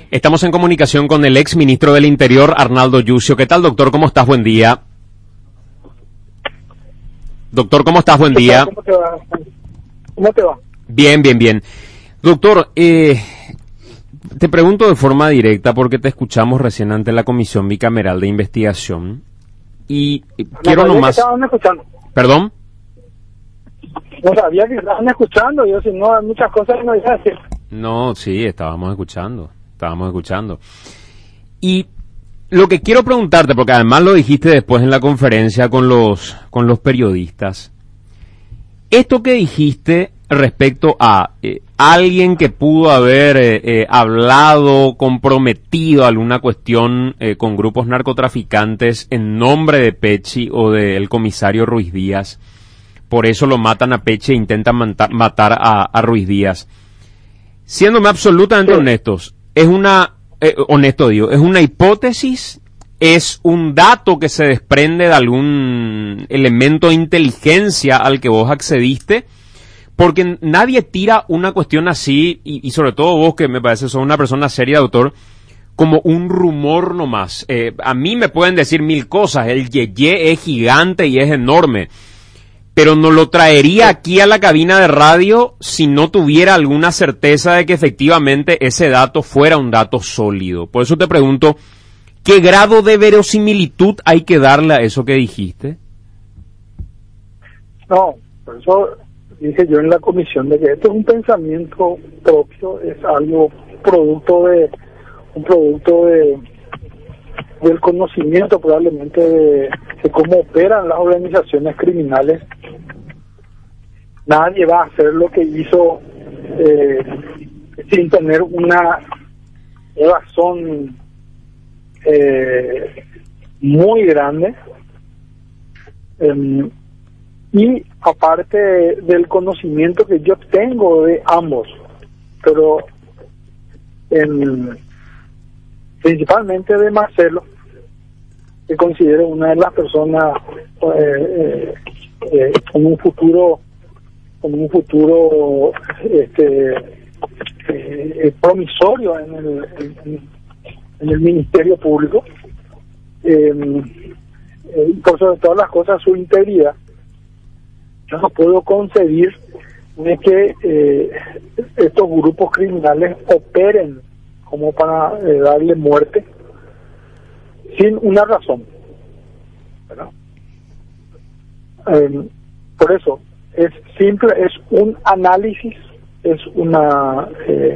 Estamos en comunicación con el ex ministro del Interior, Arnaldo Yucio. ¿Qué tal, doctor? ¿Cómo estás? Buen día. Doctor, ¿cómo estás? Buen día. ¿Cómo te va? ¿Cómo te va? Bien, bien, bien. Doctor, te pregunto de forma directa porque te escuchamos recién ante la Comisión Bicameral de Investigación y quiero nomás... Que estaban escuchando. ¿Perdón? No sabía que estaban escuchando, yo si no, hay muchas cosas que no dije así. No, sí, estábamos escuchando. Y lo que quiero preguntarte, porque además lo dijiste después en la conferencia con los periodistas, esto que dijiste respecto a alguien que pudo haber hablado, comprometido alguna cuestión con grupos narcotraficantes en nombre de Pechi o del comisario Ruiz Díaz, por eso lo matan a Pechi e intentan matar a Ruiz Díaz. Siéndome absolutamente honestos, es una hipótesis, es un dato que se desprende de algún elemento de inteligencia al que vos accediste, porque nadie tira una cuestión así, y sobre todo vos que me parece sos una persona seria, doctor, como un rumor nomás. A mí me pueden decir mil cosas, el yeye es gigante y es enorme, pero no lo traería aquí a la cabina de radio si no tuviera alguna certeza de que efectivamente ese dato fuera un dato sólido. Por eso te pregunto, ¿qué grado de verosimilitud hay que darle a eso que dijiste? No, por eso dije yo en la comisión de que esto es un pensamiento propio, es algo producto del conocimiento probablemente de cómo operan las organizaciones criminales. Nadie va a hacer lo que hizo sin tener una razón muy grande, y aparte del conocimiento que yo tengo de ambos, pero principalmente de Marcelo, que considero una de las personas con un futuro promisorio en el Ministerio Público, por sobre todas las cosas su integridad. Yo no puedo concebir de que estos grupos criminales operen como para darle muerte sin una razón, ¿verdad? Por eso es simple, es un análisis, es una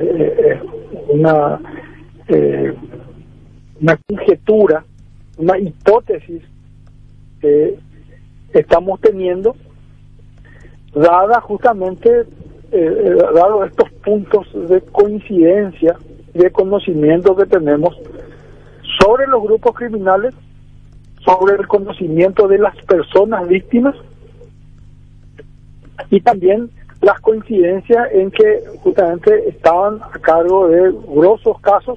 conjetura, una hipótesis que estamos teniendo, dada justamente dado estos puntos de coincidencia, de conocimiento que tenemos sobre los grupos criminales, sobre el conocimiento de las personas víctimas, y también las coincidencias en que justamente estaban a cargo de grosos casos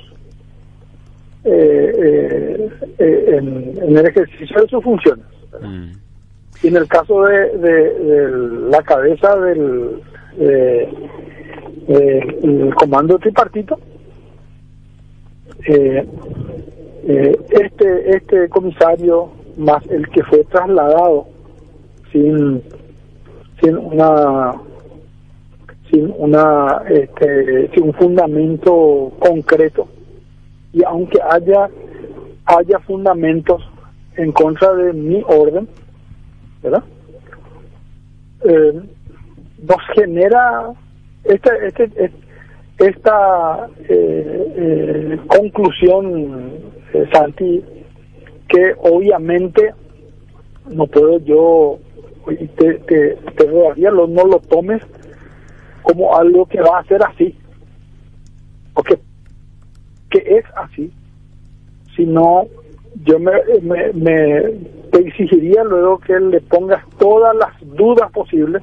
en el ejercicio de sus funciones. Y en el caso de la cabeza del comando tripartito, este comisario más el que fue trasladado sin un fundamento concreto, y aunque haya fundamentos en contra de mi orden, ¿verdad? Nos genera esta conclusión, Santi, que obviamente no puedo yo, te rogaría, no lo tomes como algo que va a ser así, porque que es así, sino yo te exigiría luego que le pongas todas las dudas posibles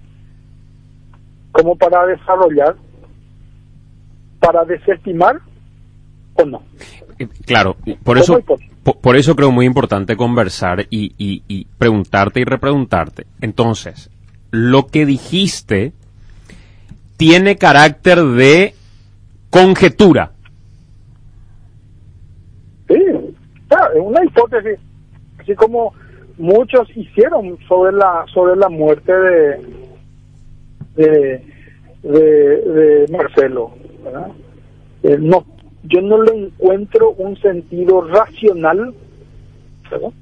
como para desarrollar, para desestimar o no. Claro, por eso creo muy importante conversar y preguntarte y repreguntarte. Entonces, lo que dijiste tiene carácter de conjetura, es una hipótesis, así como muchos hicieron sobre la muerte de Marcelo, ¿verdad? No, yo no le encuentro un sentido racional, ¿verdad?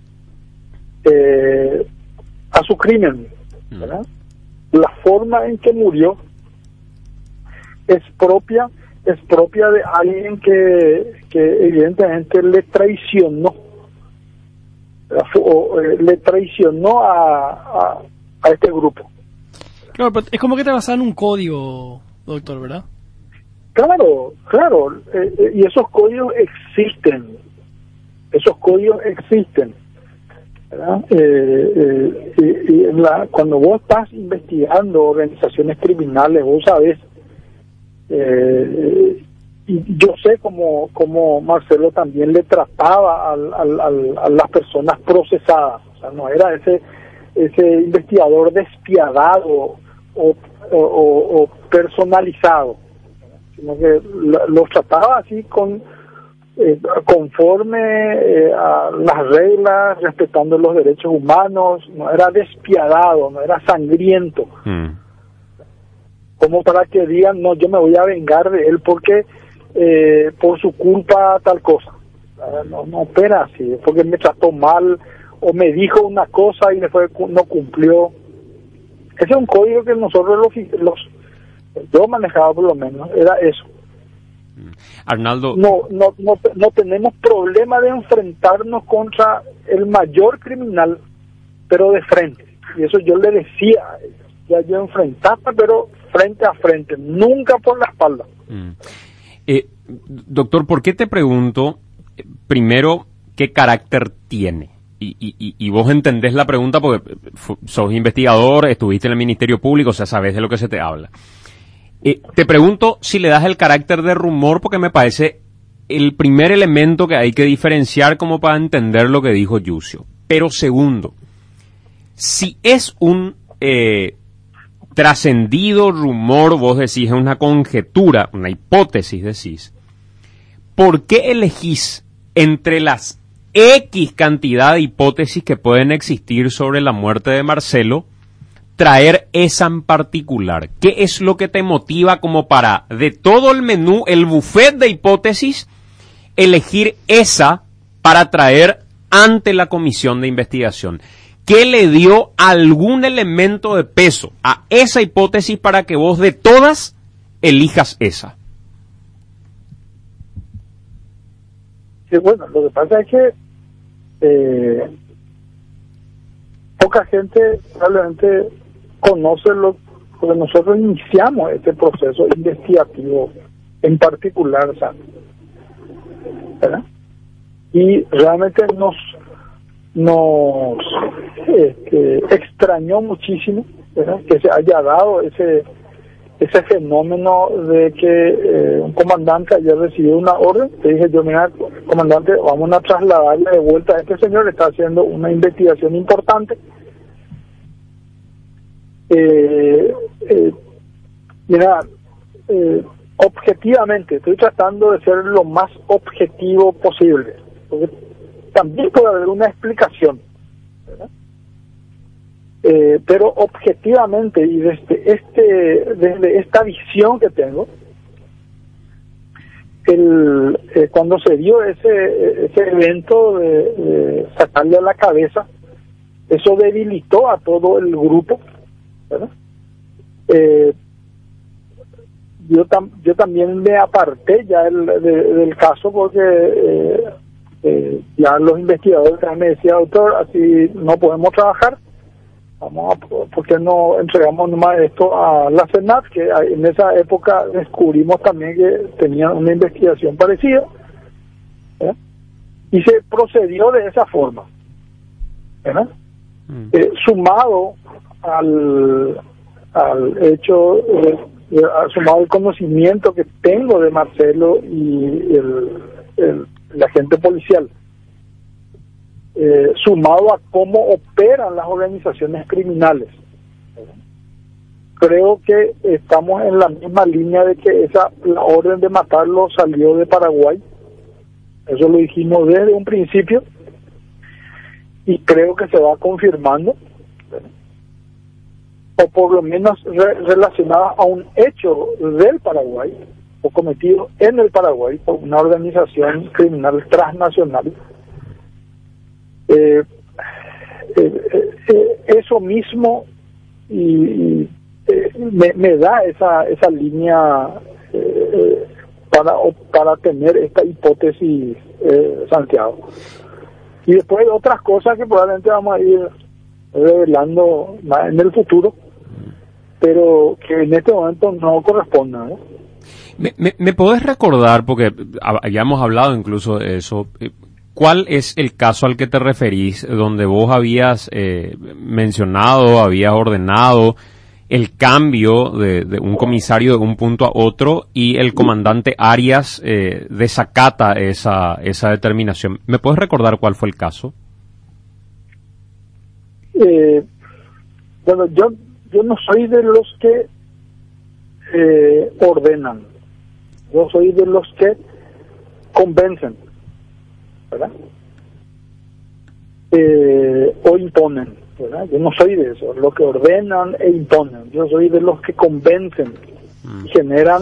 A su crimen, ¿verdad? La forma en que murió es propia de alguien que evidentemente le traicionó a este grupo. Claro, pero es como que te basan en un código, doctor, ¿verdad? Claro, y esos códigos existen, ¿verdad? Cuando vos estás investigando organizaciones criminales, vos sabés, y yo sé cómo Marcelo también le trataba a las personas procesadas, o sea, no era ese investigador despiadado o personalizado, sino que los trataba así conforme a las reglas, respetando los derechos humanos. No era despiadado, no era sangriento, como para que digan, no, yo me voy a vengar de él porque por su culpa tal cosa. No opera así, porque me trató mal o me dijo una cosa y después no cumplió. Ese es un código que nosotros yo manejaba, por lo menos, era eso. Arnaldo, no tenemos problema de enfrentarnos contra el mayor criminal, pero de frente. Y eso yo le decía a ellos, ya yo enfrentaba, pero frente a frente, nunca por la espalda. Doctor, ¿por qué te pregunto primero qué carácter tiene? Y vos entendés la pregunta porque sos investigador, estuviste en el Ministerio Público, o sea, sabés de lo que se te habla. Te pregunto si le das el carácter de rumor porque me parece el primer elemento que hay que diferenciar como para entender lo que dijo Yucio. Pero segundo, si es un trascendido rumor, vos decís, es una conjetura, una hipótesis, decís, ¿por qué elegís entre las X cantidad de hipótesis que pueden existir sobre la muerte de Marcelo, traer esa en particular? ¿Qué es lo que te motiva como para, de todo el menú, el buffet de hipótesis, elegir esa para traer ante la comisión de investigación? ¿Qué le dio algún elemento de peso a esa hipótesis para que vos de todas elijas esa? Sí, bueno, lo que pasa es que poca gente realmente conoce porque nosotros iniciamos este proceso investigativo en particular, ¿verdad? Y realmente nos extrañó muchísimo, ¿verdad?, que se haya dado ese fenómeno de que un comandante ayer recibió una orden. Le dije yo, mira, comandante, vamos a trasladarle de vuelta a este señor, está haciendo una investigación importante. Mira, objetivamente, estoy tratando de ser lo más objetivo posible, porque también puede haber una explicación, ¿verdad? Pero objetivamente y desde esta visión que tengo, cuando se dio ese evento de sacarle a la cabeza, eso debilitó a todo el grupo, ¿verdad? Yo también me aparté ya del caso porque ya los investigadores me decían, doctor, así no podemos trabajar, ¿por qué no entregamos nomás esto a la Senat? Que en esa época descubrimos también que tenían una investigación parecida, ¿verdad? Y se procedió de esa forma, ¿verdad? Sumado al hecho, sumado al conocimiento que tengo de Marcelo y el agente policial, sumado a cómo operan las organizaciones criminales, creo que estamos en la misma línea de que la orden de matarlo salió de Paraguay. Eso lo dijimos desde un principio, y creo que se va confirmando, o por lo menos relacionada a un hecho del Paraguay o cometido en el Paraguay por una organización criminal transnacional. Eso mismo me da esa línea para tener esta hipótesis, Santiago. Y después hay otras cosas que probablemente vamos a ir revelando más en el futuro, pero que en este momento no corresponden, ¿no? ¿Me podés recordar, porque habíamos hablado incluso de eso, cuál es el caso al que te referís, donde vos habías mencionado, habías ordenado el cambio de un comisario de un punto a otro y el comandante Arias desacata esa determinación? ¿Me puedes recordar cuál fue el caso? Bueno, yo no soy de los que ordenan, yo soy de los que convencen, ¿verdad? O imponen, ¿verdad? Yo no soy de eso, los que ordenan e imponen. Yo soy de los que convencen y generan,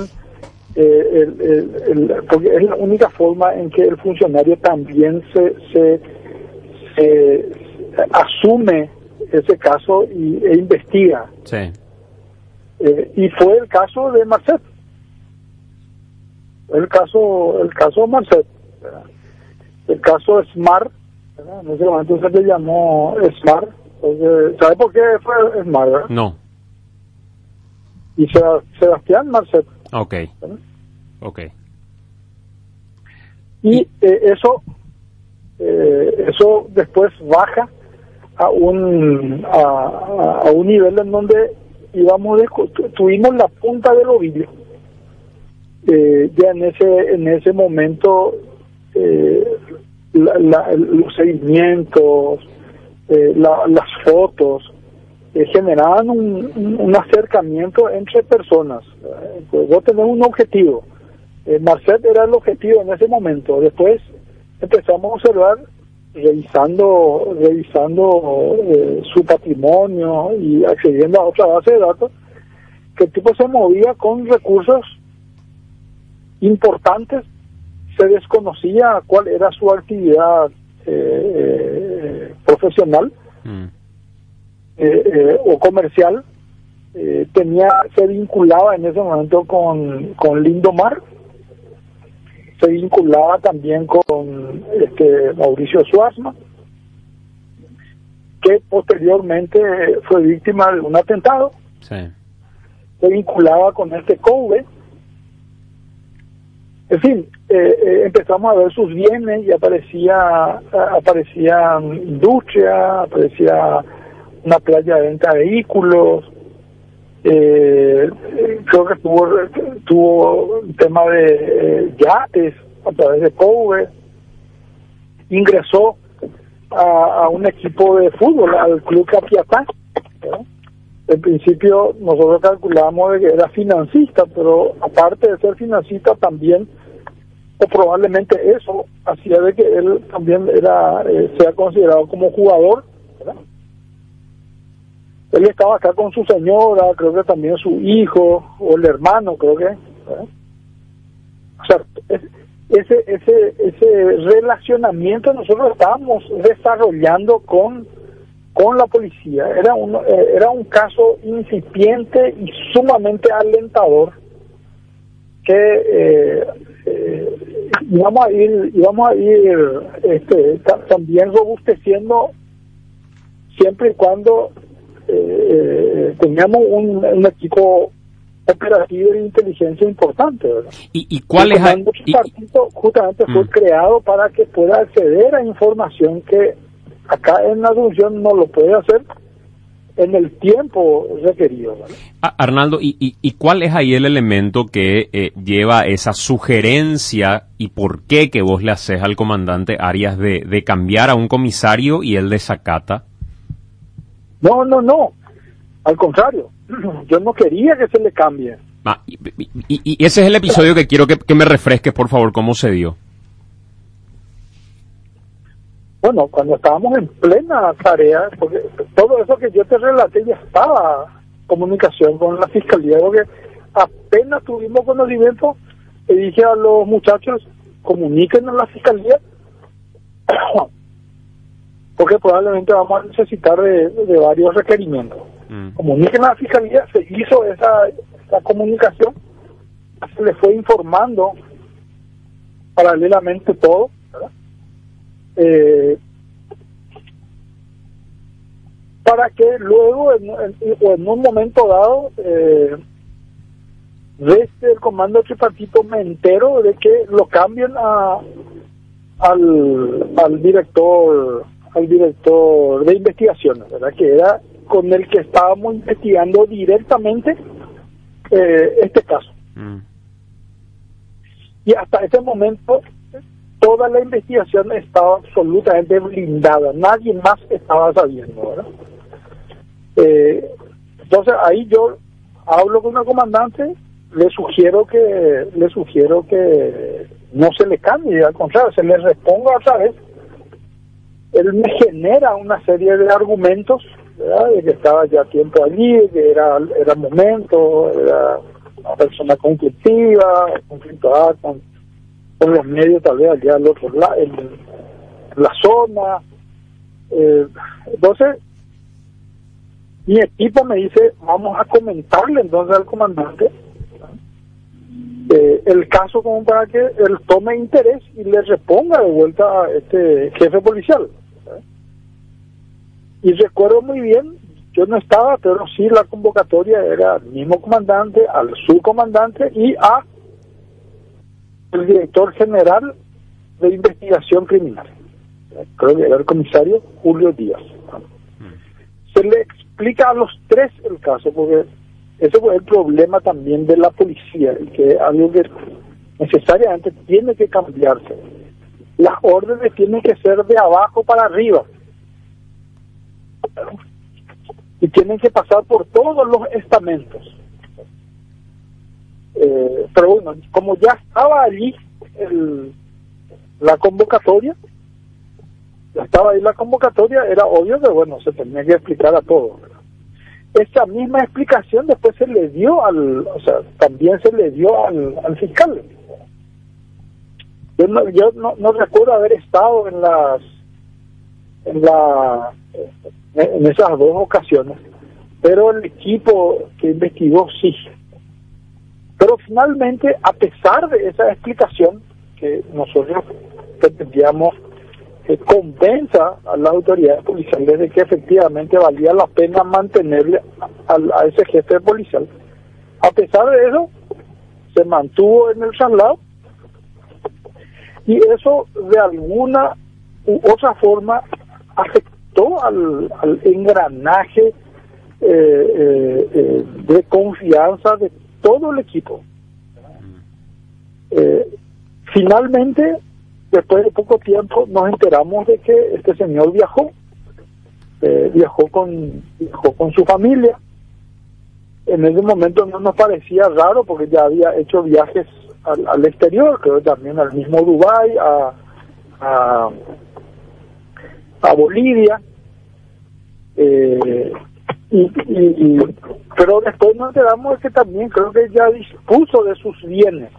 porque es la única forma en que el funcionario también se asume ese caso e investiga. Sí. Y fue el caso de Marcet. El caso Marcet, ¿verdad? El caso Smart, ¿verdad? En ese momento se le llamó Smart. ¿Sabe por qué fue Smart, verdad? No. Y Sebastián Marcet. Ok. ¿Verdad? Ok. Y eso después baja a un nivel en donde tuvimos la punta del ovillo. Ya en ese momento los seguimientos, las fotos generaban un acercamiento entre personas. Pues vos tenés un objetivo. Marcet era el objetivo en ese momento. Después empezamos a observar, revisando su patrimonio y accediendo a otra base de datos, que el tipo se movía con recursos importantes. Se desconocía cuál era su actividad profesional o comercial. Se vinculaba en ese momento con Lindomar, se vinculaba también con Mauricio Suazma, que posteriormente fue víctima de un atentado. Sí. Se vinculaba con Couve. En fin, empezamos a ver sus bienes y aparecía industria, aparecía una playa de venta de vehículos. Creo que tuvo un tema de yates a través de Couve. Ingresó a un equipo de fútbol, al Club Capiatá, ¿no? En principio nosotros calculamos de que era financista, pero aparte de ser financista también, o probablemente eso hacía de que él también sea considerado como jugador, ¿verdad? Él estaba acá con su señora, creo que también su hijo o el hermano, creo que, ¿verdad? O sea, ese relacionamiento nosotros estábamos desarrollando con la policía. Era un caso incipiente y sumamente alentador que íbamos a ir también robusteciendo siempre y cuando teníamos un equipo operativo de inteligencia importante, ¿verdad? ¿Y cuál es? Justamente fue creado para que pueda acceder a información que acá en la Asunción no lo puede hacer en el tiempo requerido, ¿verdad? Arnaldo, ¿y cuál es ahí el elemento que lleva esa sugerencia y por qué que vos le haces al comandante Arias de cambiar a un comisario y él desacata? No, al contrario, yo no quería que se le cambie. Y ese es el episodio que quiero que me refresques, por favor, cómo se dio. Bueno, cuando estábamos en plena tarea, porque todo eso que yo te relaté ya estaba comunicación con la fiscalía, porque apenas tuvimos conocimiento, le dije a los muchachos, comuniquen a la fiscalía, porque probablemente vamos a necesitar de varios requerimientos. Comuniquen a la fiscalía, se hizo esa comunicación, se le fue informando paralelamente todo, ¿verdad? Para que luego en un momento dado desde el comando tripartito me entero de que lo cambian al director de investigaciones, ¿verdad? Que era con el que estábamos investigando directamente este caso. Y hasta ese momento toda la investigación estaba absolutamente blindada, nadie más estaba sabiendo, ¿verdad? Entonces ahí yo hablo con el comandante, le sugiero que no se le cambie, al contrario, se le reponga otra vez. Él me genera una serie de argumentos, ¿verdad? De que estaba ya tiempo allí, que era momento, era una persona conflictiva, conflictuada con los medios tal vez allá al otro lado, en la zona. Entonces mi equipo me dice, vamos a comentarle entonces al comandante el caso, como para que él tome interés y le reponga de vuelta a este jefe policial. Y recuerdo muy bien, yo no estaba, pero sí la convocatoria era al mismo comandante, al subcomandante y a el director general de investigación criminal, creo que era el comisario Julio Díaz. Se le explica a los tres el caso, porque ese fue el problema también de la policía, que es algo que necesariamente tiene que cambiarse. Las órdenes tienen que ser de abajo para arriba, y tienen que pasar por todos los estamentos. Pero bueno, como ya estaba allí la convocatoria, era obvio que bueno, se tenía que explicar a todos. Esa misma explicación después se le dio también se le dio al fiscal. Yo no recuerdo haber estado en esas dos ocasiones, pero el equipo que investigó sí. Pero finalmente, a pesar de esa explicación que nosotros pretendíamos que convenza a las autoridades policiales de que efectivamente valía la pena mantenerle a ese jefe policial, a pesar de eso, se mantuvo en el traslado, y eso de alguna u otra forma afectó al engranaje de confianza de todo el equipo. Finalmente, después de poco tiempo, nos enteramos de que este señor viajó con su familia. En ese momento no nos parecía raro, porque ya había hecho viajes al exterior, creo también al mismo Dubái, a Bolivia, pero después nos enteramos de que también creo que ya dispuso de sus bienes.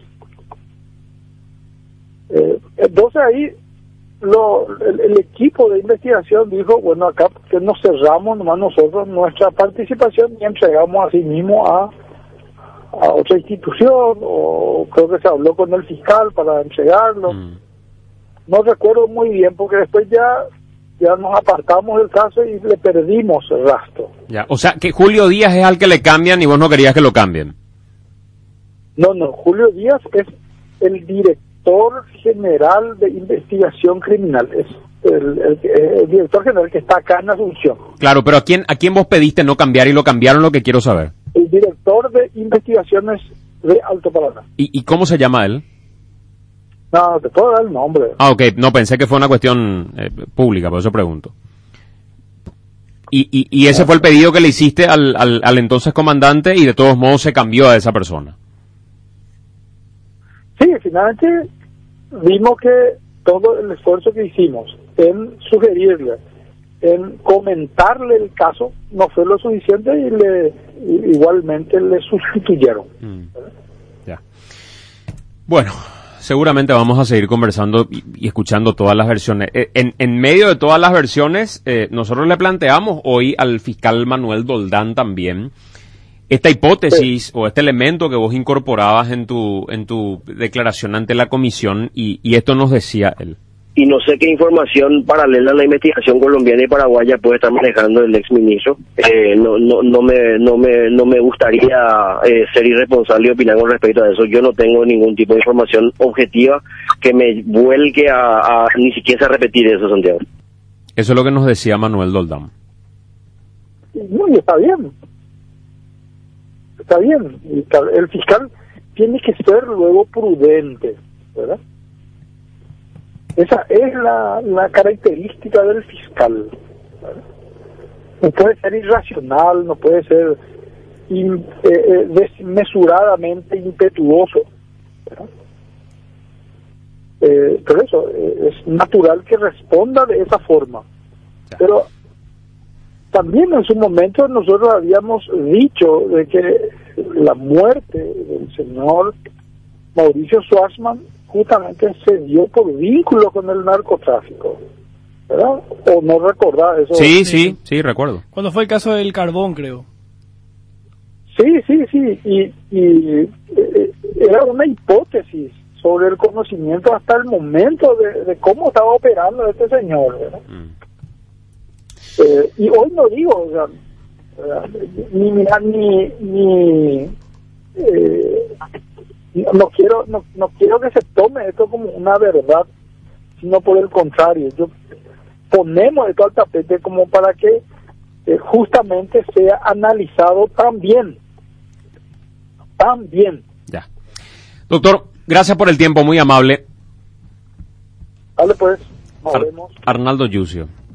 Entonces ahí el equipo de investigación dijo, bueno, acá que nos cerramos nomás nosotros nuestra participación y entregamos así mismo a otra institución, o creo que se habló con el fiscal para entregarlo. No recuerdo muy bien, porque después ya nos apartamos del caso y le perdimos el rastro. Ya, o sea, que Julio Díaz es al que le cambian y vos no querías que lo cambien. No, Julio Díaz es el director general de investigación criminal, es el director general que está acá en Asunción. Claro, pero ¿a quién vos pediste no cambiar y lo cambiaron? Lo que quiero saber. El director de investigaciones de Alto Paraná. ¿Y cómo se llama él? No, te puedo dar el nombre. Ah, ok, no, pensé que fue una cuestión pública, por eso pregunto. Y ese fue el pedido que le hiciste al entonces comandante, y de todos modos se cambió a esa persona. Sí, finalmente vimos que todo el esfuerzo que hicimos en sugerirle, en comentarle el caso, no fue lo suficiente y igualmente le sustituyeron. Ya. Bueno, seguramente vamos a seguir conversando y escuchando todas las versiones. En medio de todas las versiones, nosotros le planteamos hoy al fiscal Manuel Doldán también esta hipótesis o este elemento que vos incorporabas en tu declaración ante la comisión y esto nos decía él. Y no sé qué información paralela a la investigación colombiana y paraguaya puede estar manejando el exministro. No me gustaría ser irresponsable y opinar con respecto a eso. Yo no tengo ningún tipo de información objetiva que me vuelque a ni siquiera a repetir eso, Santiago. Eso es lo que nos decía Manuel Doldán. No, y está bien. Está bien. El fiscal tiene que ser luego prudente, ¿verdad? Esa es la característica del fiscal, ¿verdad? No puede ser irracional, no puede ser desmesuradamente impetuoso, ¿verdad? Pero eso, es natural que responda de esa forma. Pero también en su momento nosotros habíamos dicho de que la muerte del señor Mauricio Schwarzman justamente se dio por vínculo con el narcotráfico, ¿verdad? ¿O no recordás eso? Sí, recuerdo. Cuando fue el caso del carbón, creo. Sí, y era una hipótesis sobre el conocimiento hasta el momento de cómo estaba operando este señor, ¿verdad? Y hoy no digo, o sea, no quiero que se tome esto como una verdad, sino por el contrario, ponemos esto al tapete como para que justamente sea analizado también. Ya. Doctor, gracias por el tiempo, muy amable. Vale, pues, nos vemos. Arnaldo Yucio.